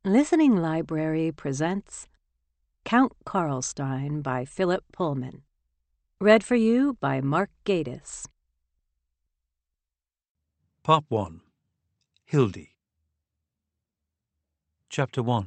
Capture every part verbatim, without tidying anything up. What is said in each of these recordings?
Listening Library presents Count Karlstein by Philip Pullman. Read for you by Mark Gatiss. Part one. Hildy. Chapter one.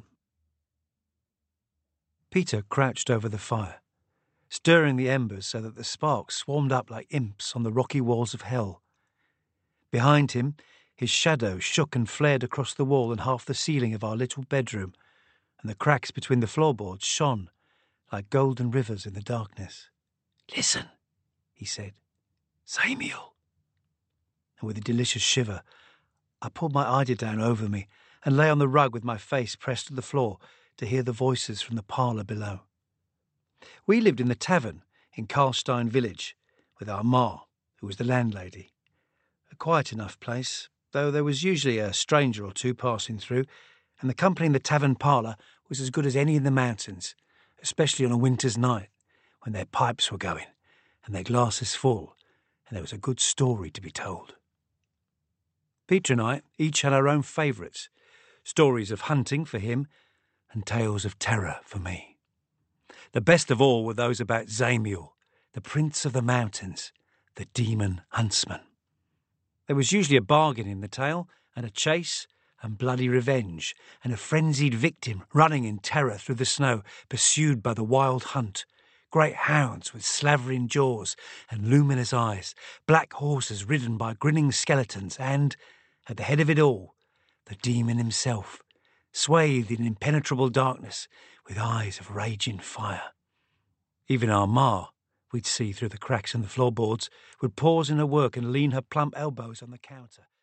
Peter crouched over the fire, stirring the embers so that the sparks swarmed up like imps on the rocky walls of hell. Behind him, his shadow shook and flared across the wall and half the ceiling of our little bedroom, and the cracks between the floorboards shone like golden rivers in the darkness. "Listen," he said. "Samuel." And with a delicious shiver, I pulled my eiderdown over me and lay on the rug with my face pressed to the floor to hear the voices from the parlour below. We lived in the tavern in Karlstein village with our ma, who was the landlady. A quiet enough place, though there was usually a stranger or two passing through, and the company in the tavern parlour was as good as any in the mountains, especially on a winter's night, when their pipes were going and their glasses full, and there was a good story to be told. Peter and I each had our own favourites, stories of hunting for him and tales of terror for me. The best of all were those about Zamiel, the prince of the mountains, the demon huntsman. There was usually a bargain in the tale, and a chase, and bloody revenge, and a frenzied victim running in terror through the snow, pursued by the wild hunt, great hounds with slavering jaws and luminous eyes, black horses ridden by grinning skeletons, and, at the head of it all, the demon himself, swathed in impenetrable darkness, with eyes of raging fire. Even our ma, we'd see through the cracks in the floorboards, would pause in her work and lean her plump elbows on the counter